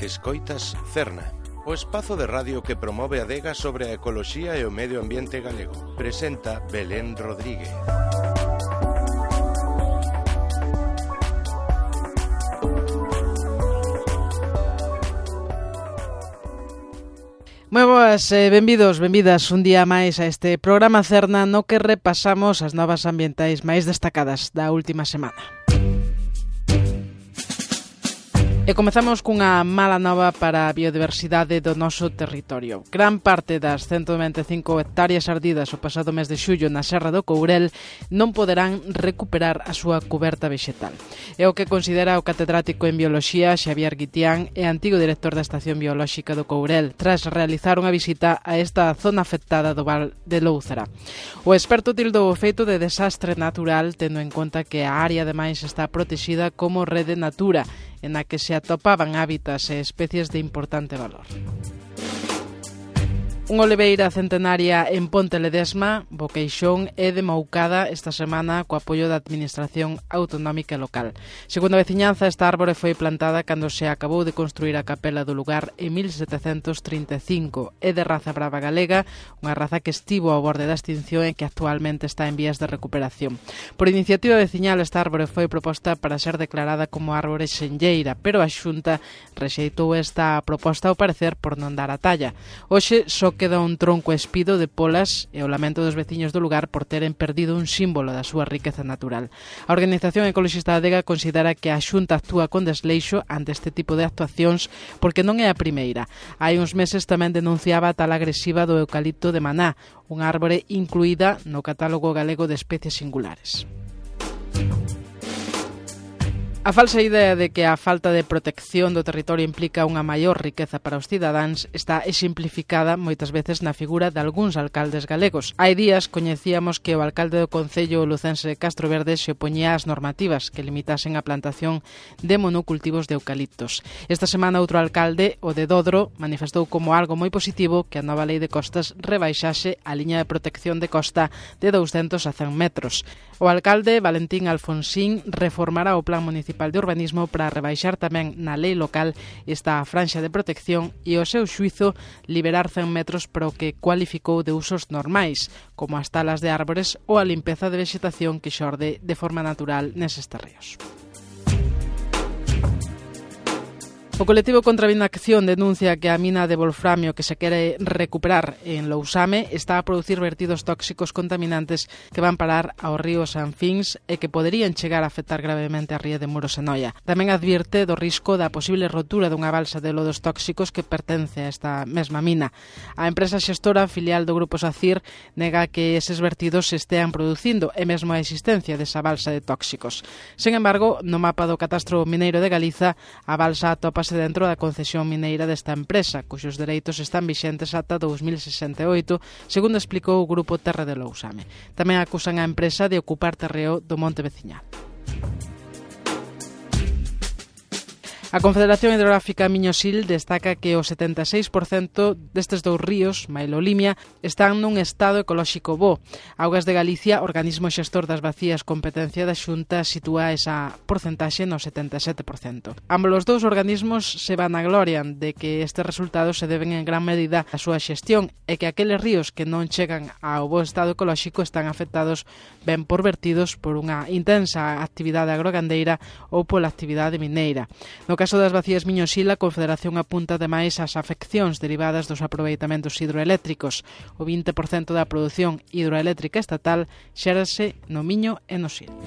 Escoitas Cerna, o espazo de radio que promove a adega sobre a ecoloxía e o medio ambiente galego. Presenta Belén Rodríguez. Moi boas, benvidas un día máis a este programa Cerna no que repasamos as novas ambientais máis destacadas da última semana. E comezamos cunha mala nova para a biodiversidade do noso territorio. Gran parte das 195 hectáreas ardidas o pasado mes de xullo na Serra do Courel non poderán recuperar a súa cuberta vexetal. É o que considera o catedrático en Bioloxía Xavier Guitián e antigo director da Estación Biolóxica do Courel, tras realizar unha visita a esta zona afectada do Val de Lóuzara. O experto tildou o feito de desastre natural, tendo en conta que a área ademais está protexida como rede Natura, en a que se atopaban hábitats e especies de importante valor. Unha oliveira centenaria en Ponte Ledesma, Boqueixón, é demoucada esta semana co apoio da Administración Autonómica Local. Segundo a veciñanza, esta árbore foi plantada cando se acabou de construir a capela do lugar en 1735. É de raza brava galega, unha raza que estivo ao borde da extinción e que actualmente está en vías de recuperación. Por iniciativa veciñal, esta árbore foi proposta para ser declarada como árbore senlleira, pero a Xunta rexeitou esta proposta ao parecer por non dar a talla. Hoxe só queda un tronco espido de polas e o lamento dos veciños do lugar por teren perdido un símbolo da súa riqueza natural. A Organización Ecoloxista da Adega considera que a Xunta actúa con desleixo ante este tipo de actuacións porque non é a primeira. Hai uns meses tamén denunciaba a tal agresiva do eucalipto de Maná, unha árbore incluída no catálogo galego de especies singulares. A falsa idea de que a falta de protección do territorio implica unha maior riqueza para os cidadáns está exemplificada moitas veces na figura de algúns alcaldes galegos. Hai días coñecíamos que o alcalde do concello lucense de Castro Verde se opoñía ás normativas que limitasen a plantación de monocultivos de eucaliptos. Esta semana outro alcalde, o de Dodro, manifestou como algo moi positivo que a nova lei de costas rebaixase a liña de protección de costa de 200 a 100 metros. O alcalde, Valentín Alfonsín, reformará o plan municipal de urbanismo para rebaixar tamén na lei local esta franxa de protección e o seu xuizo liberar 100 metros para o que cualificou de usos normais, como as talas de árbores ou a limpeza de vexetación que xorde de forma natural neses terreos. O colectivo contra a Vinacción denuncia que a mina de wolframio que se quere recuperar en Lousame está a producir vertidos tóxicos contaminantes que van parar ao río Sanfins e que poderían chegar a afectar gravemente a ría de Muros e Noia. Tamén advirte do risco da posible rotura dunha balsa de lodos tóxicos que pertence a esta mesma mina. A empresa xestora, filial do Grupo SACIR, nega que eses vertidos se estean producindo e mesmo a existencia desa balsa de tóxicos. Sen embargo, no mapa do Catastro Mineiro de Galiza, a balsa atópase dentro da concesión mineira desta empresa, cuxos dereitos están vixentes ata 2068, segundo explicou o Grupo Terra de Lousame. Tamén acusan a empresa de ocupar terreo do monte veciñal. A Confederación Hidrográfica Miño-Sil destaca que o 76% destes dous ríos, Mailo e Limia, están nun estado ecolóxico bo. Augas de Galicia, organismo xestor das vacías competencia da Xunta, sitúa esa porcentaxe no 77%. Ambos os dous organismos se vanaglorian de que estes resultados se deben en gran medida á súa xestión e que aqueles ríos que non chegan ao bo estado ecolóxico están afectados ben por vertidos por unha intensa actividade agrogandeira ou pola actividade mineira. No caso das vacías Miño-Sil, a Confederación apunta ademais ás afeccións derivadas dos aproveitamentos hidroeléctricos. O 20% da produción hidroeléctrica estatal xérase no Miño e no Sil.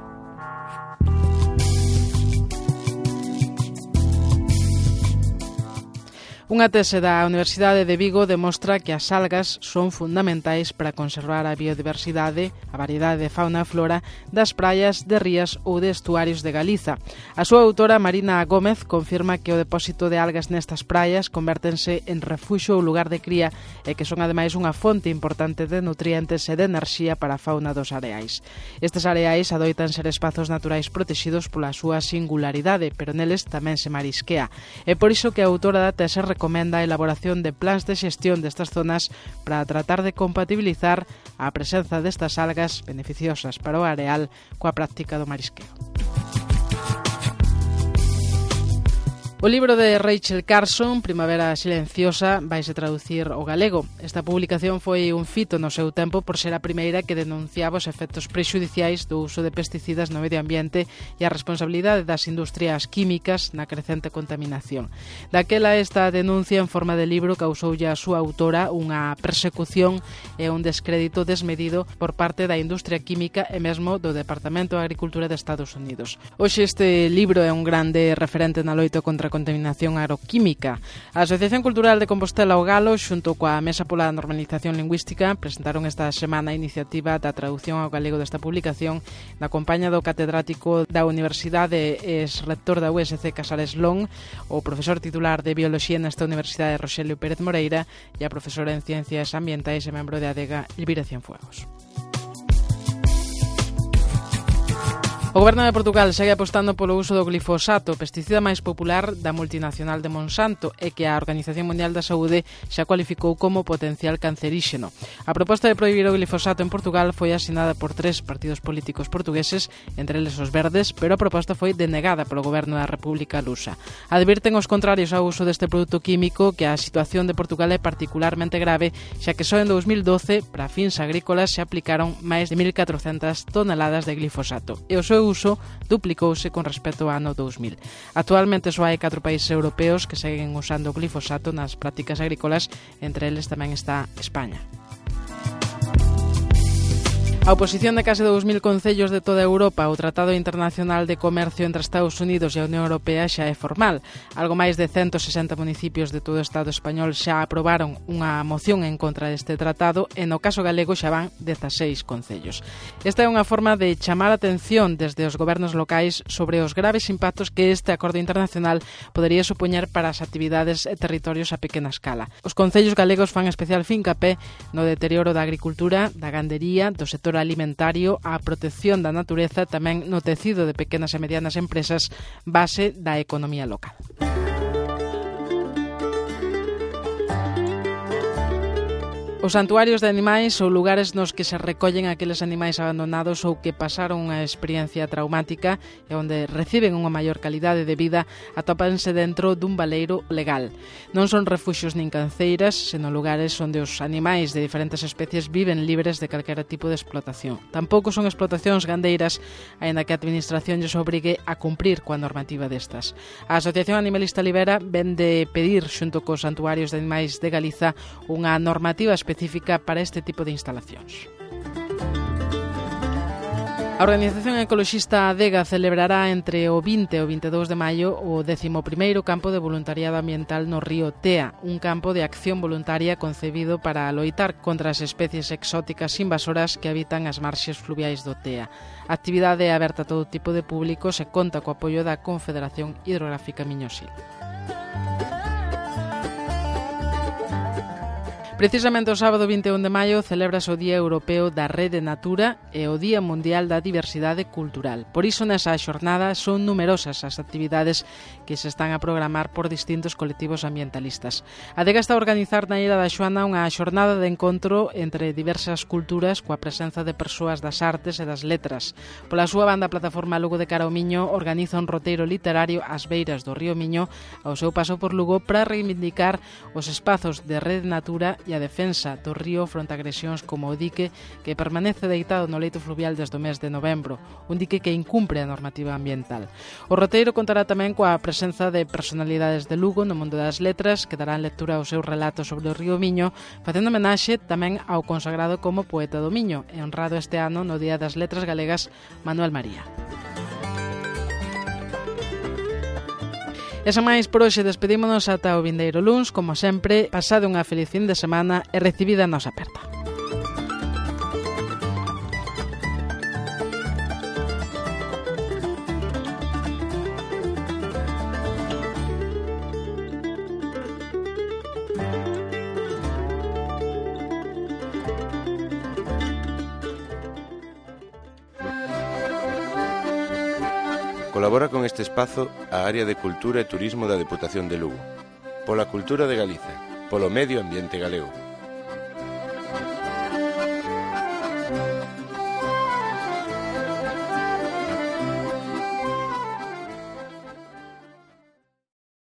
Unha tese da Universidade de Vigo demostra que as algas son fundamentais para conservar a biodiversidade, a variedade de fauna e flora das praias, de rías ou de estuarios de Galiza. A súa autora, Marina Gómez, confirma que o depósito de algas nestas praias convértense en refuxo ou lugar de cría e que son ademais unha fonte importante de nutrientes e de enerxía para a fauna dos areais. Estes areais adoitan ser espazos naturais protexidos pola súa singularidade, pero neles tamén se marisquea. É por iso que a autora da tese recomenda a elaboración de plans de xestión destas zonas para tratar de compatibilizar a presenza destas algas beneficiosas para o areal coa práctica do marisqueo. O libro de Rachel Carson, Primavera silenciosa, vaise traducir ao galego. Esta publicación foi un fito no seu tempo por ser a primeira que denunciaba os efectos prexudiciais do uso de pesticidas no medio ambiente e a responsabilidade das industrias químicas na crecente contaminación. Daquela, esta denuncia en forma de libro causoulle a súa autora unha persecución e un descrédito desmedido por parte da industria química e mesmo do Departamento de Agricultura de Estados Unidos. Hoxe este libro é un grande referente na loita contra a contaminación agroquímica. A Asociación Cultural de Compostela o Galo, xunto coa Mesa pola Normalización Lingüística, presentaron esta semana a iniciativa da traducción ao galego desta publicación na compañía do catedrático da Universidade e ex-rector da USC Casares Long, o profesor titular de Bioloxía nesta Universidade Roxelio Pérez Moreira e a profesora en Ciencias Ambientais e membro de ADEGA Elvira Cienfuegos. O Goberno de Portugal segue apostando polo uso do glifosato, pesticida máis popular da multinacional de Monsanto e que a Organización Mundial da Saúde xa cualificou como potencial canceríxeno. A proposta de prohibir o glifosato en Portugal foi asinada por 3 partidos políticos portugueses, entre eles os verdes, pero a proposta foi denegada polo Goberno da República Lusa. Advirten os contrarios ao uso deste produto químico que a situación de Portugal é particularmente grave, xa que só en 2012, para fins agrícolas, se aplicaron máis de 1.400 toneladas de glifosato e o seu uso duplicouse con respecto ao ano 2000. Actualmente só hai 4 países europeos que seguen usando o glifosato nas prácticas agrícolas, entre eles tamén está España. A oposición de case 2.000 concellos de toda Europa ao Tratado Internacional de Comercio entre Estados Unidos e a Unión Europea xa é formal. Algo máis de 160 municipios de todo o Estado español xa aprobaron unha moción en contra deste tratado e no caso galego xa van 16 concellos. Esta é unha forma de chamar a atención desde os gobernos locais sobre os graves impactos que este acordo internacional podería supoñer para as actividades e territorios a pequena escala. Os concellos galegos fan especial fincapé no deterioro da agricultura, da gandería, do sector alimentario, a protección da natureza, tamén no tecido de pequenas e medianas empresas, base da economía local. Os santuarios de animais ou lugares nos que se recollen aqueles animais abandonados ou que pasaron unha experiencia traumática e onde reciben unha maior calidade de vida atópanse dentro dun baleiro legal. Non son refuxios nin canceiras, senón lugares onde os animais de diferentes especies viven libres de calquera tipo de explotación. Tampouco son explotacións gandeiras, aínda que a administración lles obrigue a cumprir coa normativa destas. A Asociación Animalista Libera ven de pedir, xunto cos santuarios de animais de Galiza, unha normativa específica para este tipo de instalacións. A organización ecoloxista ADEGA celebrará entre o 20 e o 22 de maio o 11º campo de voluntariado ambiental no río Tea, un campo de acción voluntaria concebido para loitar contra as especies exóticas invasoras que habitan as marxes fluviais do Tea. A actividade é aberta a todo tipo de públicos e conta co apoio da Confederación Hidrográfica Miño-Sil. Precisamente o sábado 21 de maio celébrase o Día Europeo da Rede Natura e o Día Mundial da Diversidade Cultural. Por iso, nesa xornada son numerosas as actividades que se están a programar por distintos colectivos ambientalistas. A ADEGA está a organizar na Illa da Xoana unha xornada de encontro entre diversas culturas coa presenza de persoas das artes e das letras. Pola súa banda, a plataforma Lugo de Cara ao Miño organiza un roteiro literario ás beiras do río Miño ao seu paso por Lugo para reivindicar os espazos de Rede Natura e a defensa do río fronte a agresións como o dique que permanece deitado no leito fluvial desde o mes de novembro, un dique que incumpre a normativa ambiental. O roteiro contará tamén coa presenza de personalidades de Lugo no mundo das letras que darán lectura ao seu relato sobre o río Miño, facendo homenaxe tamén ao consagrado como poeta do Miño e honrado este ano no Día das Letras Galegas Manuel María. E sen máis por hoxe despedímonos ata o vindeiro luns, como sempre, pasade unha feliz fin de semana e recibida a nosa aperta. Colabora con este espazo a Área de Cultura e Turismo da Deputación de Lugo, pola cultura de Galiza, polo medio ambiente galego.